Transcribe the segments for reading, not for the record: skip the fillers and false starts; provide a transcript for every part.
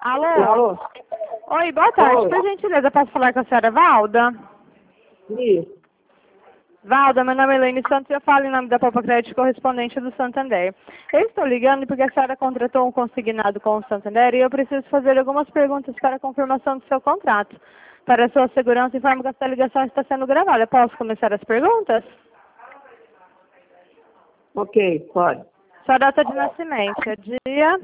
Alô? Alô? Oi, boa tarde. Oi. Por gentileza, posso falar com a senhora Valda? Isso. Valda, meu nome é Elaine Santos e eu falo em nome da Poupa Crédito correspondente do Santander. Eu estou ligando porque a senhora contratou um consignado com o Santander e eu preciso fazer algumas perguntas para a confirmação do seu contrato. Para a sua segurança, informo que esta ligação está sendo gravada. Posso começar as perguntas? Ok, pode. Sua data de nascimento é dia,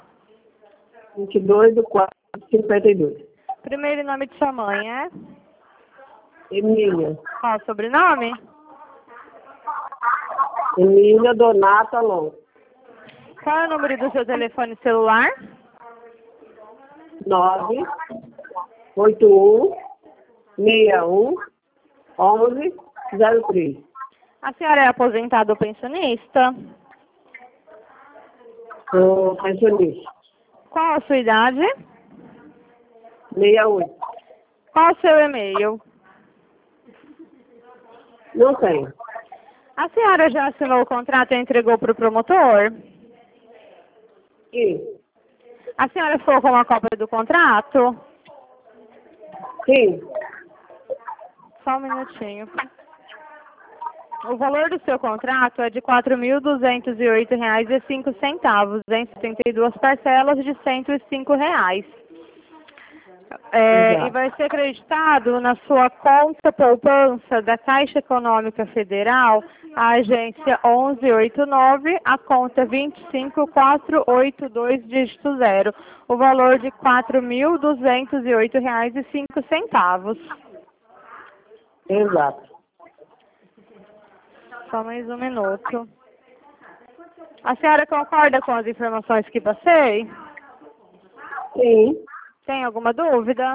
22/4/52. primeiro nome de sua mãe é? Emília. Qual o sobrenome? Emília Donata Alonso. Qual é o número do seu telefone celular? 981611103. A senhora é aposentada ou pensionista? Sou pensionista. Qual a sua idade? 68. Qual o seu e-mail? Não tenho. A senhora já assinou o contrato e entregou para o promotor? Sim. A senhora ficou com uma cópia do contrato? Sim. Só um minutinho. O valor do seu contrato é de R$ 4.208,05, em 72 parcelas de R$ 105. E vai ser acreditado na sua conta poupança da Caixa Econômica Federal, a agência 1189, a conta 25482, dígito 0, o valor de R$ 4.208,05. Exato. Só mais um minuto. A senhora concorda com as informações que passei? Sim. Tem alguma dúvida?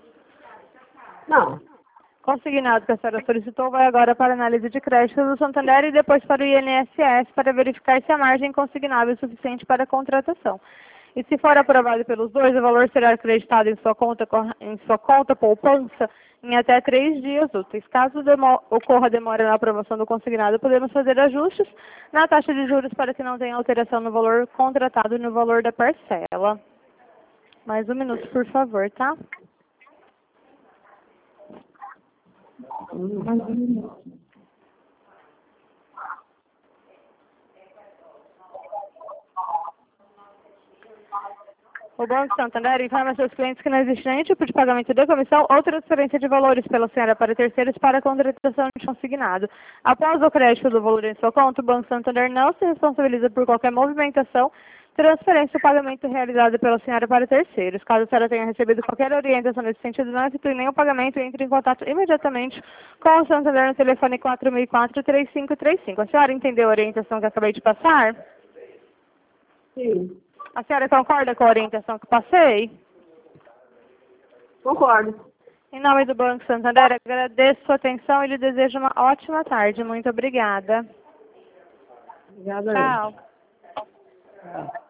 Não. Consignado que a senhora solicitou vai agora para análise de crédito do Santander e depois para o INSS para verificar se a margem consignável é suficiente para a contratação. E se for aprovado pelos dois, o valor será acreditado em sua conta poupança em até 3 dias úteis. Caso ocorra demora na aprovação do consignado, podemos fazer ajustes na taxa de juros para que não tenha alteração no valor contratado e no valor da parcela. Mais um minuto, por favor, tá? O Banco Santander informa seus clientes que não existe nenhum tipo de pagamento de comissão ou transferência de valores pela senhora para terceiros para a contratação de consignado. Após o crédito do valor em sua conta, o Banco Santander não se responsabiliza por qualquer movimentação, transferência ou pagamento realizado pela senhora para terceiros. Caso a senhora tenha recebido qualquer orientação nesse sentido, não efetue nenhum pagamento e entre em contato imediatamente com o Santander no telefone 4004-3535. A senhora entendeu a orientação que eu acabei de passar? Sim. A senhora concorda com a orientação que passei? Concordo. Em nome do Banco Santander, agradeço sua atenção e lhe desejo uma ótima tarde. Muito obrigada. Obrigada. Tchau. Tchau.